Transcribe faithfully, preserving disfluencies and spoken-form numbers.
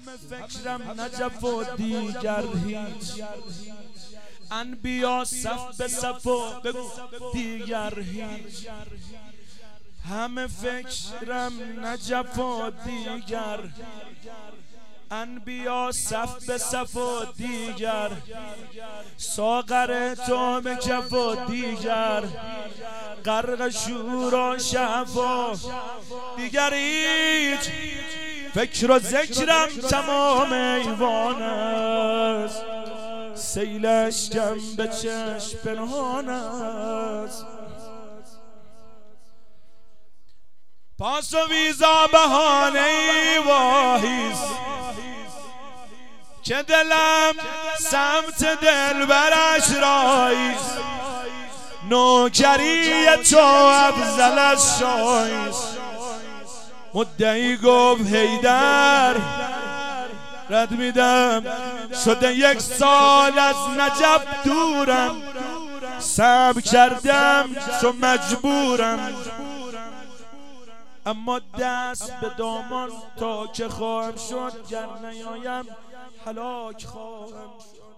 همه فکرم نجف و دیگر هیچ، انبیا صف به صف و بگو دیگر هیچ. همه فکرم نجف و دیگر، انبیا صف به صف و دیگر، ساغر تو به کف و دیگر، غرق شور و شف و دیگر هیچ. فکر و ذکرم تمام ایوان است، سیلش کم به چشم پنهان است. پاس و ویزا بهانه واهیست، که دلم سمت دلبرش رایست. نوکری تو افضل از شایست، مدعی گفت حیدر رد میدم. شده یک سال از نجف دورم، صبر کردم چون مجبورم، اما دست به دامان تا که خواهم شد، گر نیایم هلاک خواهم شد.